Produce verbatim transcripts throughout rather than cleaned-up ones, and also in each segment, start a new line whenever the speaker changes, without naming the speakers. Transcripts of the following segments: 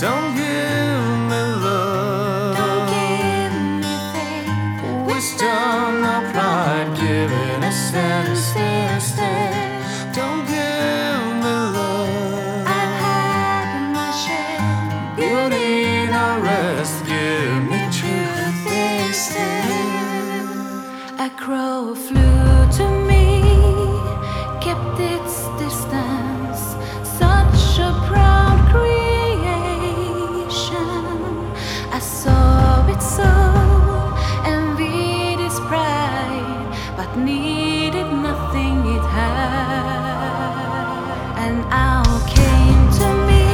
Don't give me love.
Don't give me faith.
Wisdom or pride, giving a sense instead. Don't give me love.
I've had my share.
Beauty nor rest, give me truth instead.
A crow flew to me, kept its distance. Such a proud creation. I saw it so, envied its pride, but needed nothing it had. And out came to me,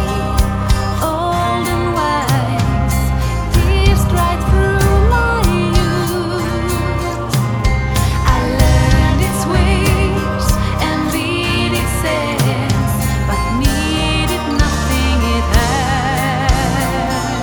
old and wise, pierced right through my youth. I learned its ways, envied its sense, but needed nothing it had.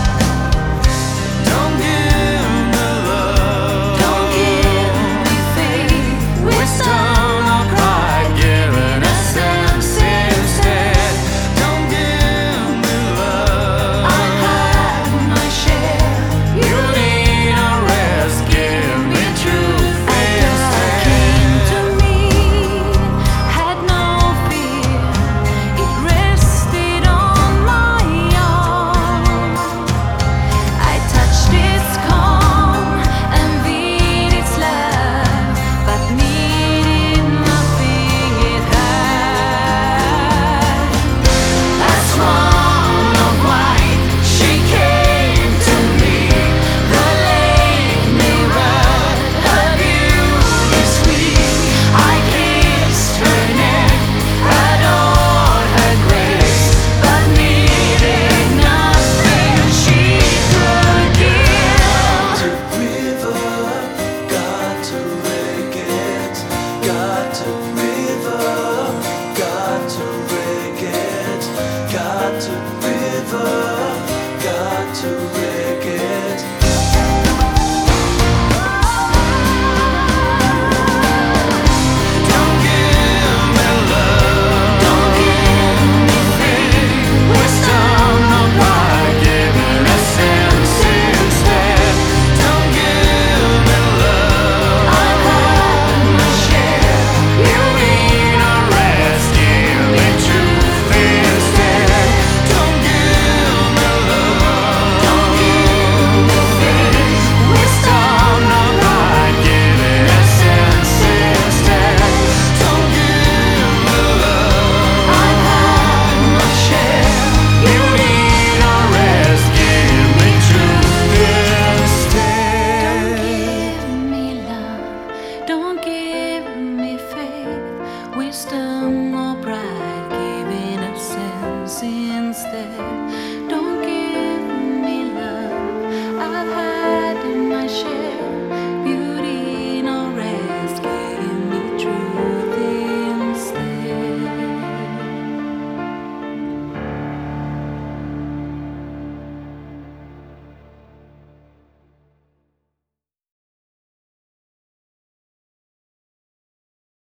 Don't give me love.
Don't give me faith,
Wisdom or pride, giving a sense instead. Don't give me love.
I've had my share.
Beauty nor rest, give me truth
A girl came to me, had no fear. It rested on my arm. I touched its calm, envied its love, but needed nothing it had. A swan of white, she came to me. The lake mirrored her beauty sweet. I kissed her neck, adored her grace, but needed nothing she could give.
To river, got to break it. Got to river, got to break it. Got to river, got to break it.
Don't give me love.
Don't give me faith,
Wisdom or pride, giving a sense instead. Don't give me love.
I've had my share.
Beauty nor rest, give me truth instead. Don't give me love.
Don't give me faith,
Wisdom or pride, giving a sense instead. Don't give me love.
I've had my share.
Beauty nor rest, give me truth instead.
Don't give me love, don't give me faith, wisdom or pride, giving a sense instead.